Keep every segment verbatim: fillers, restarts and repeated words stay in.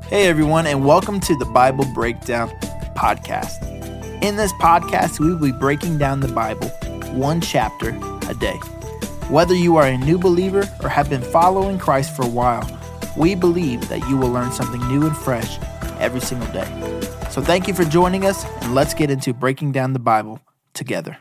Hey everyone, and welcome to the Bible Breakdown Podcast. In this podcast, we will be breaking down the Bible one chapter a day. Whether you are a new believer or have been following Christ for a while, we believe that you will learn something new and fresh every single day. So thank you for joining us, and let's get into breaking down the Bible together.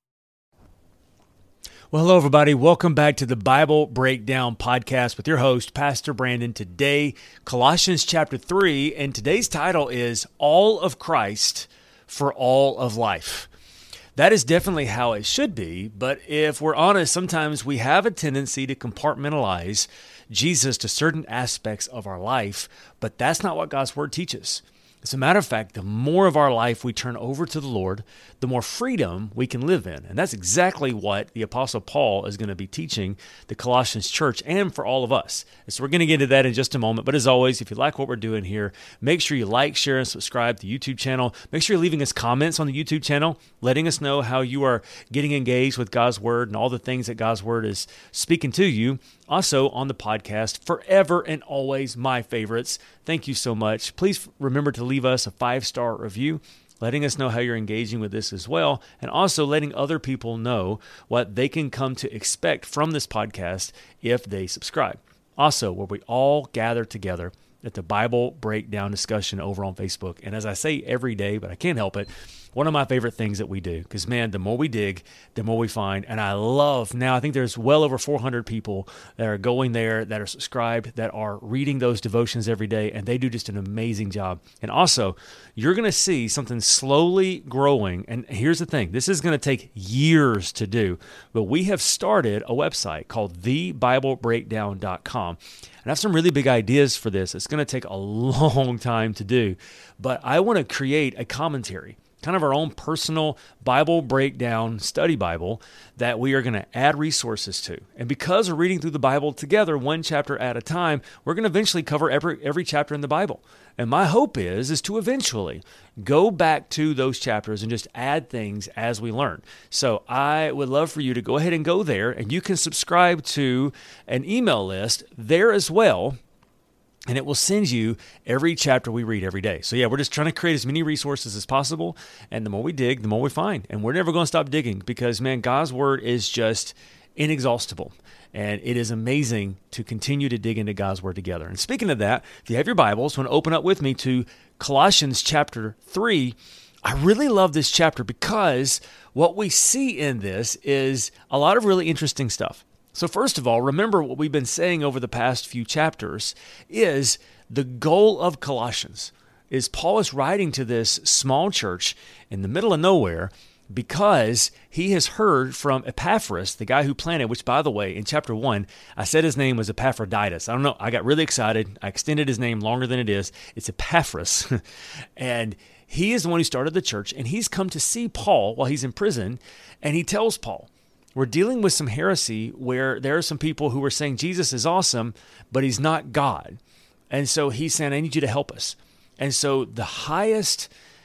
Well, hello, everybody. Welcome back to the Bible Breakdown Podcast with your host, Pastor Brandon. Today, Colossians chapter three, and today's title is All of Christ for All of Life. That is definitely how it should be, but if we're honest, sometimes we have a tendency to compartmentalize Jesus to certain aspects of our life, but that's not what God's Word teaches. As a matter of fact, the more of our life we turn over to the Lord, the more freedom we can live in. And that's exactly what the Apostle Paul is going to be teaching the Colossians church and for all of us. And so we're going to get into that in just a moment. But as always, if you like what we're doing here, make sure you like, share, and subscribe to the YouTube channel. Make sure you're leaving us comments on the YouTube channel, letting us know how you are getting engaged with God's Word and all the things that God's Word is speaking to you. Also on the podcast, forever and always my favorites. Thank you so much. Please remember to leave us a five-star review, letting us know how you're engaging with this as well, and also letting other people know what they can come to expect from this podcast if they subscribe. Also, where we all gather together at the Bible Breakdown discussion over on Facebook. And as I say every day, but I can't help it, one of my favorite things that we do, because man, the more we dig, the more we find. And I love, now I think there's well over four hundred people that are going there, that are subscribed, that are reading those devotions every day, and they do just an amazing job. And also, you're going to see something slowly growing. And here's the thing, this is going to take years to do, but we have started a website called the bible breakdown dot com. And I have some really big ideas for this. It's going to take a long time to do, but I want to create a commentary, kind of our own personal Bible breakdown study Bible that we are going to add resources to. And because we're reading through the Bible together, one chapter at a time, we're going to eventually cover every every chapter in the Bible. And my hope is, is to eventually go back to those chapters and just add things as we learn. So I would love for you to go ahead and go there, and you can subscribe to an email list there as well. And it will send you every chapter we read every day. So yeah, we're just trying to create as many resources as possible. And the more we dig, the more we find. And we're never going to stop digging because, man, God's Word is just inexhaustible. And it is amazing to continue to dig into God's Word together. And speaking of that, if you have your Bibles, want to open up with me to Colossians chapter three. I really love this chapter because what we see in this is a lot of really interesting stuff. So first of all, remember what we've been saying over the past few chapters is the goal of Colossians is Paul is writing to this small church in the middle of nowhere because he has heard from Epaphras, the guy who planted, which by the way, in chapter one, I said his name was Epaphroditus. I don't know, I got really excited. I extended his name longer than it is. It's Epaphras. And he is the one who started the church, and he's come to see Paul while he's in prison, and he tells Paul, we're dealing with some heresy where there are some people who are saying Jesus is awesome, but he's not God. And so he's saying, I need you to help us. And so the highest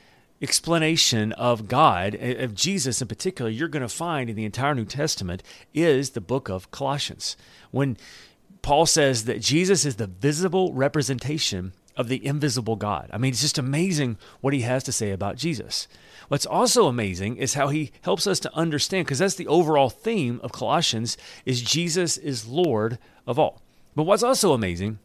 explanation of God, of Jesus in particular, you're going to find in the entire New Testament is the book of Colossians. When Paul says that Jesus is the visible representation of the invisible God. I mean, it's just amazing what he has to say about Jesus. What's also amazing is how he helps us to understand, because that's the overall theme of Colossians, is Jesus is Lord of all. But what's also amazing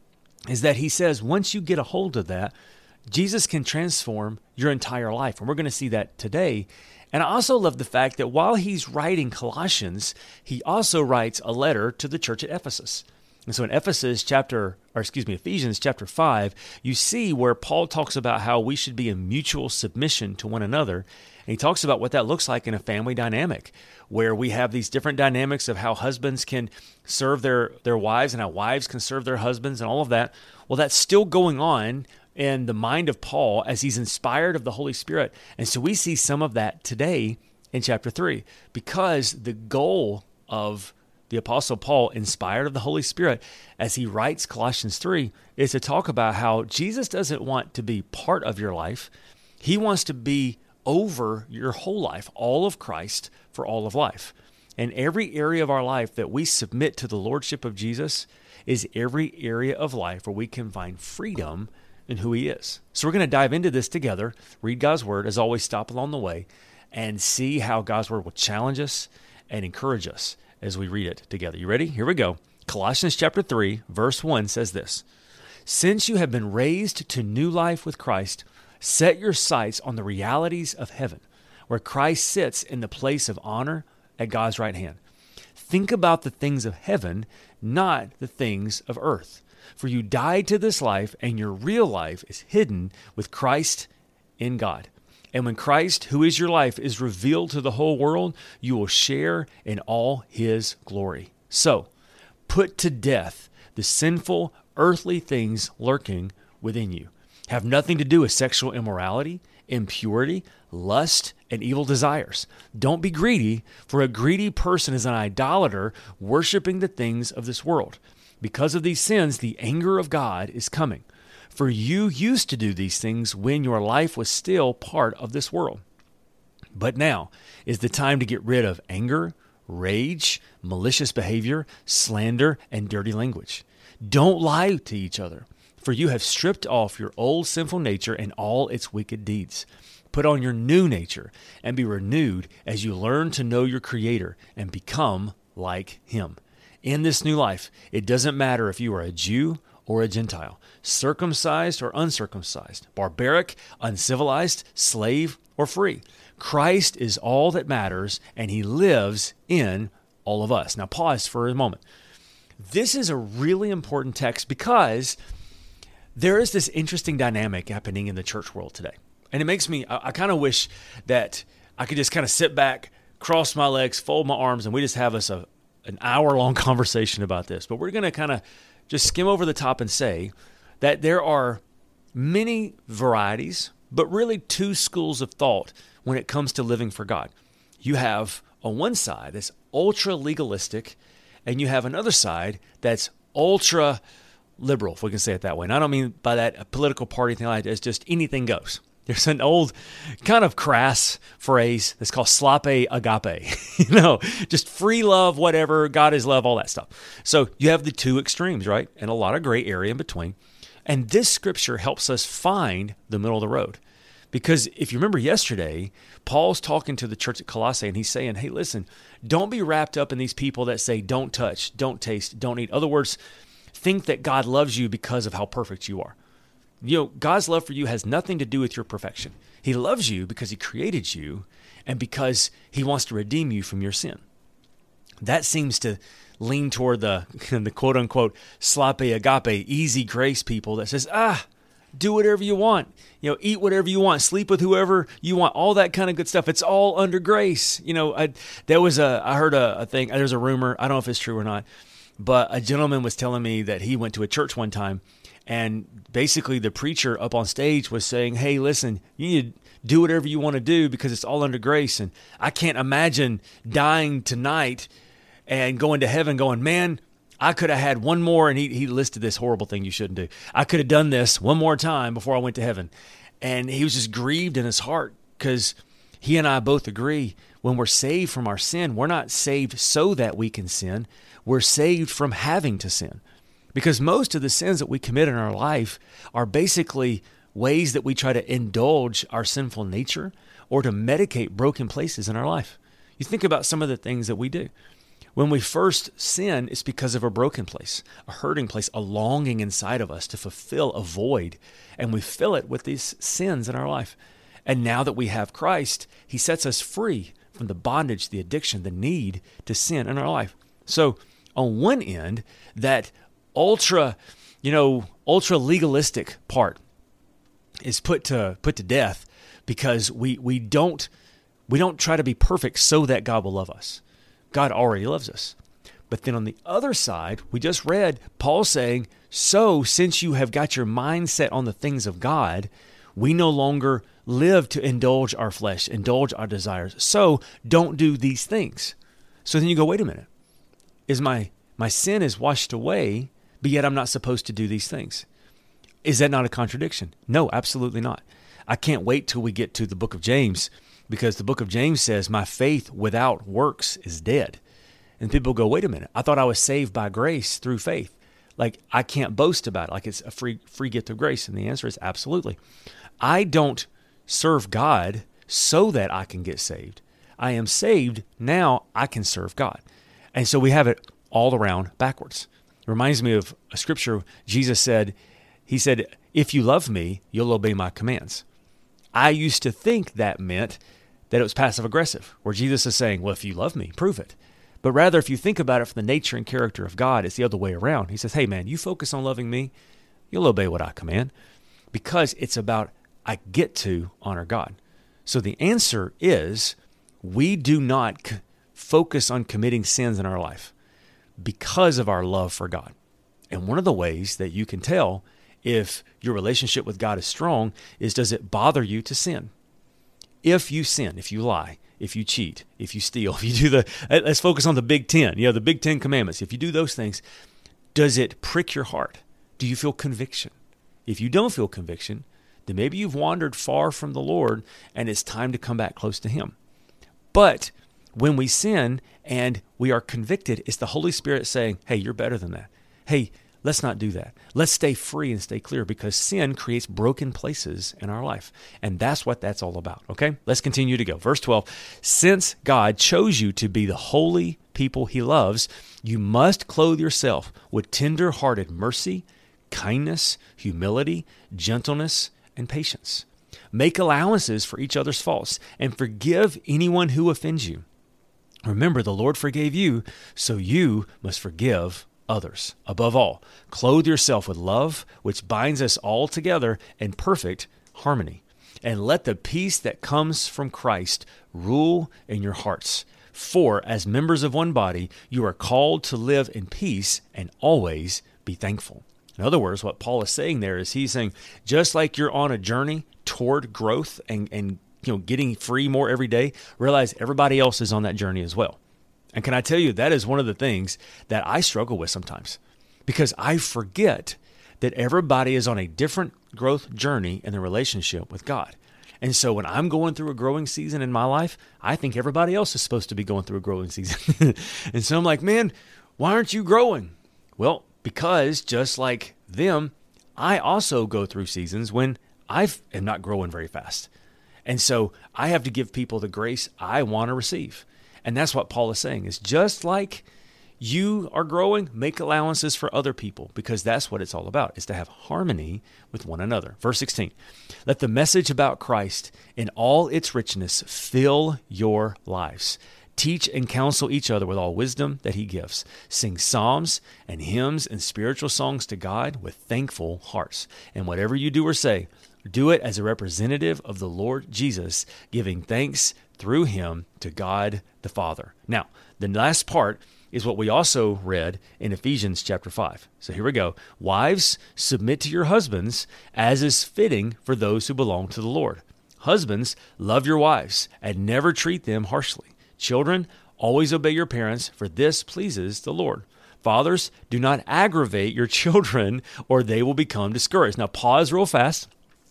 is that he says once you get a hold of that, Jesus can transform your entire life. And we're going to see that today. And I also love the fact that while he's writing Colossians, he also writes a letter to the church at Ephesus. And so in Ephesus chapter, or excuse me, Ephesians chapter five, you see where Paul talks about how we should be in mutual submission to one another. And he talks about what that looks like in a family dynamic, where we have these different dynamics of how husbands can serve their, their wives and how wives can serve their husbands and all of that. Well, that's still going on in the mind of Paul as he's inspired of the Holy Spirit. And so we see some of that today in chapter three, because the goal of the Apostle Paul, inspired of the Holy Spirit, as he writes Colossians three, is to talk about how Jesus doesn't want to be part of your life. He wants to be over your whole life, all of Christ for all of life. And every area of our life that we submit to the lordship of Jesus is every area of life where we can find freedom in who he is. So we're going to dive into this together, read God's word, as always, stop along the way, and see how God's word will challenge us and encourage us as we read it together. You ready? Here we go. Colossians chapter three, verse one says this, "Since you have been raised to new life with Christ, set your sights on the realities of heaven, where Christ sits in the place of honor at God's right hand. Think about the things of heaven, not the things of earth. For you died to this life, and your real life is hidden with Christ in God. And when Christ, who is your life, is revealed to the whole world, you will share in all his glory. So, put to death the sinful, earthly things lurking within you. Have nothing to do with sexual immorality, impurity, lust, and evil desires. Don't be greedy, for a greedy person is an idolater, worshiping the things of this world. Because of these sins, the anger of God is coming. For you used to do these things when your life was still part of this world. But now is the time to get rid of anger, rage, malicious behavior, slander, and dirty language. Don't lie to each other, for you have stripped off your old sinful nature and all its wicked deeds. Put on your new nature and be renewed as you learn to know your Creator and become like him. In this new life, it doesn't matter if you are a Jew or a Gentile, circumcised or uncircumcised, barbaric, uncivilized, slave or free. Christ is all that matters, and he lives in all of us." Now pause for a moment. This is a really important text because there is this interesting dynamic happening in the church world today. And it makes me, I, I kind of wish that I could just kind of sit back, cross my legs, fold my arms, and we just have us a, an hour-long conversation about this. But we're going to kind of just skim over the top and say that there are many varieties, but really two schools of thought when it comes to living for God. You have on one side that's ultra-legalistic, and you have another side that's ultra-liberal, if we can say it that way. And I don't mean by that a political party thing like that. It's just anything goes. There's an old kind of crass phrase that's called slope agape, you know, just free love, whatever, God is love, all that stuff. So you have the two extremes, right? And a lot of gray area in between. And this scripture helps us find the middle of the road. Because if you remember yesterday, Paul's talking to the church at Colossae and he's saying, hey, listen, don't be wrapped up in these people that say, don't touch, don't taste, don't eat. In other words, think that God loves you because of how perfect you are. You know, God's love for you has nothing to do with your perfection. He loves you because he created you and because he wants to redeem you from your sin. That seems to lean toward the, the quote-unquote slope agape, easy grace people that says, ah, do whatever you want, you know, eat whatever you want, sleep with whoever you want, all that kind of good stuff. It's all under grace. You know, I, there was a, I heard a, a thing, there's a rumor, I don't know if it's true or not, but a gentleman was telling me that he went to a church one time. And basically the preacher up on stage was saying, hey, listen, you need to do whatever you want to do because it's all under grace. And I can't imagine dying tonight and going to heaven going, man, I could have had one more. And he, he listed this horrible thing you shouldn't do. I could have done this one more time before I went to heaven. And he was just grieved in his heart because he and I both agree when we're saved from our sin, we're not saved so that we can sin. We're saved from having to sin. Because most of the sins that we commit in our life are basically ways that we try to indulge our sinful nature or to medicate broken places in our life. You think about some of the things that we do. When we first sin, it's because of a broken place, a hurting place, a longing inside of us to fulfill a void. And we fill it with these sins in our life. And now that we have Christ, he sets us free from the bondage, the addiction, the need to sin in our life. So on one end, that ultra, you know, ultra legalistic part is put to put to death because we we don't we don't try to be perfect so that God will love us. God already loves us. But then on the other side, we just read Paul saying, so since you have got your mind set on the things of God, we no longer live to indulge our flesh, indulge our desires. So don't do these things. So then you go, wait a minute. Is my my sin is washed away, but yet I'm not supposed to do these things. Is that not a contradiction? No, absolutely not. I can't wait till we get to the book of James because the book of James says, my faith without works is dead. And people go, wait a minute, I thought I was saved by grace through faith. Like, I can't boast about it. Like, it's a free free gift of grace. And the answer is absolutely. I don't serve God so that I can get saved. I am saved, now I can serve God. And so we have it all around backwards. It reminds me of a scripture. Jesus said, he said, if you love me, you'll obey my commands. I used to think that meant that it was passive aggressive, where Jesus is saying, well, if you love me, prove it. But rather, if you think about it from the nature and character of God, it's the other way around. He says, hey, man, you focus on loving me, you'll obey what I command, because it's about I get to honor God. So the answer is we do not c- focus on committing sins in our life because of our love for God. And one of the ways that you can tell if your relationship with God is strong is, does it bother you to sin? If you sin, if you lie, if you cheat, if you steal, if you do the, let's focus on the big ten, you know, the big ten commandments. If you do those things, does it prick your heart? Do you feel conviction? If you don't feel conviction, then maybe you've wandered far from the Lord and it's time to come back close to Him. But when we sin and we are convicted, it's the Holy Spirit saying, hey, you're better than that. Hey, let's not do that. Let's stay free and stay clear, because sin creates broken places in our life. And that's what that's all about, okay? Let's continue to go. Verse twelve, since God chose you to be the holy people He loves, you must clothe yourself with tender-hearted mercy, kindness, humility, gentleness, and patience. Make allowances for each other's faults and forgive anyone who offends you. Remember, the Lord forgave you, so you must forgive others. Above all, clothe yourself with love, which binds us all together in perfect harmony. And let the peace that comes from Christ rule in your hearts. For as members of one body, you are called to live in peace and always be thankful. In other words, what Paul is saying there is he's saying, just like you're on a journey toward growth and, and you know getting free more every day, realize everybody else is on that journey as well. And can I tell you, that is one of the things that I struggle with sometimes, because I forget that everybody is on a different growth journey in their relationship with God. And so when I'm going through a growing season in my life, I think everybody else is supposed to be going through a growing season. And so I'm like, man, why aren't you growing? Well, because just like them, I also go through seasons when I am not growing very fast. And so I have to give people the grace I want to receive. And that's what Paul is saying, is just like you are growing, make allowances for other people, because that's what it's all about, is to have harmony with one another. Verse sixteen, let the message about Christ in all its richness fill your lives. Teach and counsel each other with all wisdom that He gives. Sing psalms and hymns and spiritual songs to God with thankful hearts. And whatever you do or say, do it as a representative of the Lord Jesus, giving thanks through Him to God the Father. Now, the last part is what we also read in Ephesians chapter five. So here we go. Wives, submit to your husbands as is fitting for those who belong to the Lord. Husbands, love your wives and never treat them harshly. Children, always obey your parents, for this pleases the Lord. Fathers, do not aggravate your children, or they will become discouraged. Now, pause real fast.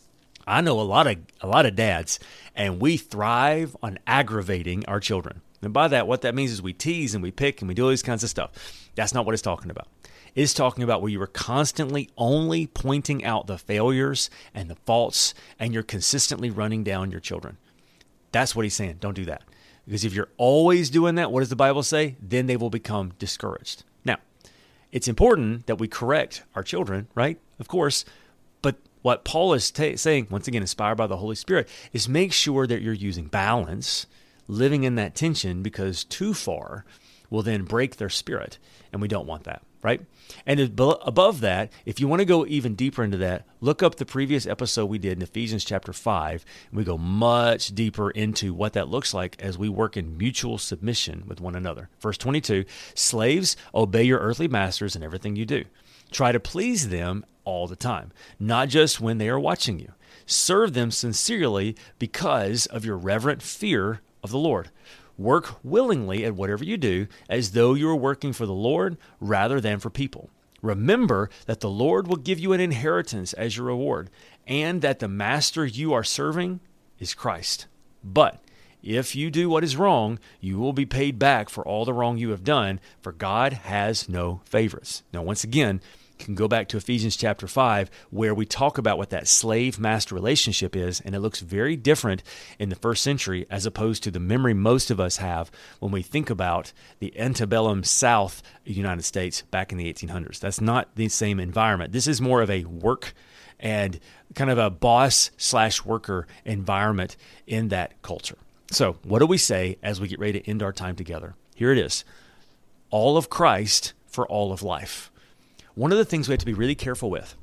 I know a lot of a lot of dads, and we thrive on aggravating our children. And by that, what that means is we tease and we pick and we do all these kinds of stuff. That's not what it's talking about. It's talking about where you are constantly only pointing out the failures and the faults, and you're consistently running down your children. That's what he's saying. Don't do that. Because if you're always doing that, what does the Bible say? Then they will become discouraged. Now, it's important that we correct our children, right? Of course. But what Paul is ta- saying, once again, inspired by the Holy Spirit, is make sure that you're using balance, living in that tension, because too far will then break their spirit. And we don't want that, right? And above that, if you want to go even deeper into that, look up the previous episode we did in Ephesians chapter five, and we go much deeper into what that looks like as we work in mutual submission with one another. Verse twenty-two, slaves, obey your earthly masters in everything you do. Try to please them all the time, not just when they are watching you. Serve them sincerely because of your reverent fear of the Lord. Work willingly at whatever you do, as though you were working for the Lord rather than for people. Remember that the Lord will give you an inheritance as your reward, and that the master you are serving is Christ. But If you do what is wrong, you will be paid back for all the wrong you have done, for God has no favorites. Now, once again, you can go back to Ephesians chapter five, where we talk about what that slave-master relationship is, and it looks very different in the first century as opposed to the memory most of us have when we think about the antebellum South United States back in the eighteen hundreds. That's not the same environment. This is more of a work and kind of a boss slash worker environment in that culture. So what do we say as we get ready to end our time together? Here it is. All of Christ for all of life. One of the things we have to be really careful with,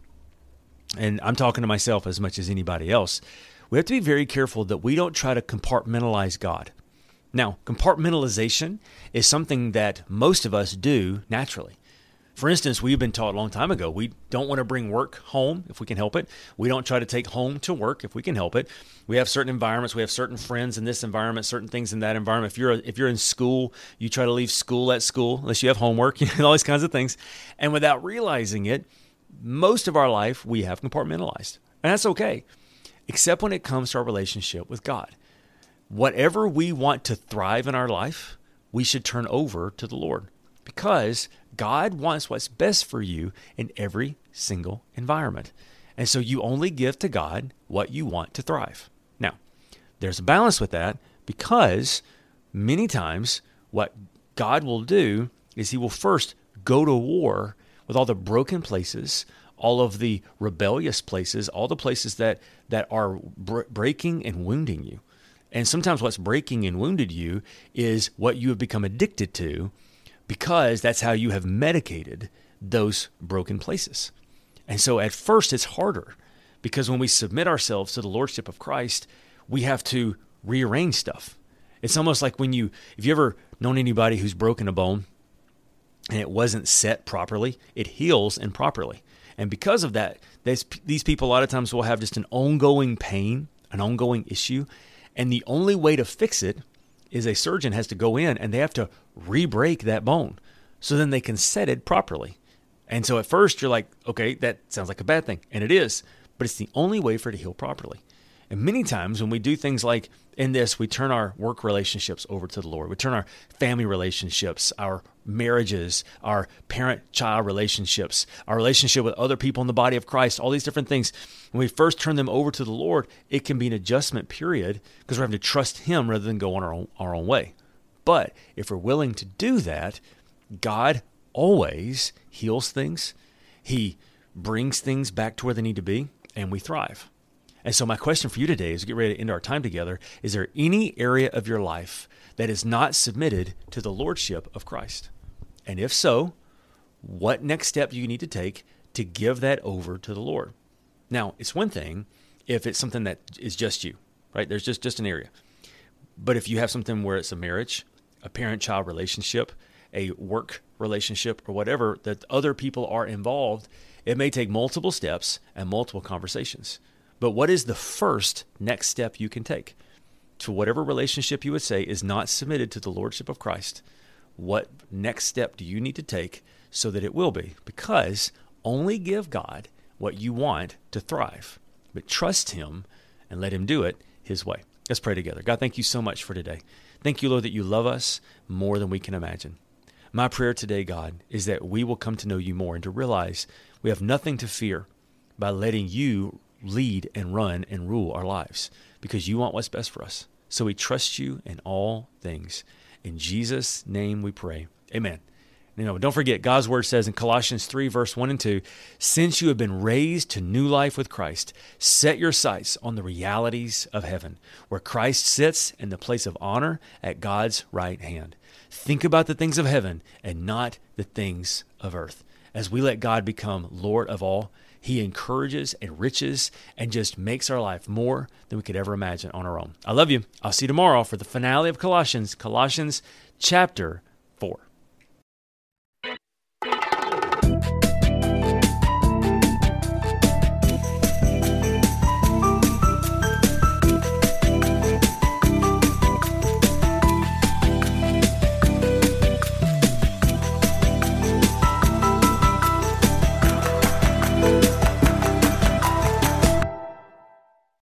and I'm talking to myself as much as anybody else, we have to be very careful that we don't try to compartmentalize God. Now, compartmentalization is something that most of us do naturally. For instance, we've been taught a long time ago, we don't want to bring work home if we can help it. We don't try to take home to work if we can help it. We have certain environments. We have certain friends in this environment, certain things in that environment. If you're if you're in school, you try to leave school at school unless you have homework, you know, all these kinds of things. And without realizing it, most of our life we have compartmentalized. And that's okay, except when it comes to our relationship with God. Whatever we want to thrive in our life, we should turn over to the Lord, because God wants what's best for you in every single environment. And so you only give to God what you want to thrive. Now, there's a balance with that, because many times what God will do is he will first go to war with all the broken places, all of the rebellious places, all the places that, that are br- breaking and wounding you. And sometimes what's breaking and wounded you is what you have become addicted to, because that's how you have medicated those broken places. And so at first it's harder, because when we submit ourselves to the Lordship of Christ, we have to rearrange stuff. It's almost like when you, if you ever known anybody who's broken a bone and it wasn't set properly, it heals improperly. And because of that, these people a lot of times will have just an ongoing pain, an ongoing issue. And the only way to fix it is a surgeon has to go in and they have to re-break that bone so then they can set it properly. And so at first you're like, okay, that sounds like a bad thing. And it is, but it's the only way for it to heal properly. And many times when we do things like in this, we turn our work relationships over to the Lord. We turn our family relationships, our marriages, our parent-child relationships, our relationship with other people in the body of Christ, all these different things. When we first turn them over to the Lord, it can be an adjustment period, because we're having to trust him rather than go on our own, our own way. But if we're willing to do that, God always heals things. He brings things back to where they need to be, and we thrive. And so my question for you today, as we get ready to end our time together, is there any area of your life that is not submitted to the Lordship of Christ? And if so, what next step do you need to take to give that over to the Lord? Now, it's one thing if it's something that is just you, right? There's just, just an area. But if you have something where it's a marriage, a parent-child relationship, a work relationship, or whatever, that other people are involved, it may take multiple steps and multiple conversations. But what is the first next step you can take to whatever relationship you would say is not submitted to the Lordship of Christ? What next step do you need to take so that it will be? Because only give God what you want to thrive, but trust him and let him do it his way. Let's pray together. God, thank you so much for today. Thank you, Lord, that you love us more than we can imagine. My prayer today, God, is that we will come to know you more and to realize we have nothing to fear by letting you lead and run and rule our lives, because you want what's best for us. So we trust you in all things. In Jesus' name we pray. Amen. You know, don't forget, God's word says in Colossians three, verse one and two, since you have been raised to new life with Christ, set your sights on the realities of heaven, where Christ sits in the place of honor at God's right hand. Think about the things of heaven and not the things of earth. As we let God become Lord of all, he encourages, enriches, and just makes our life more than we could ever imagine on our own. I love you. I'll see you tomorrow for the finale of Colossians, Colossians chapter four.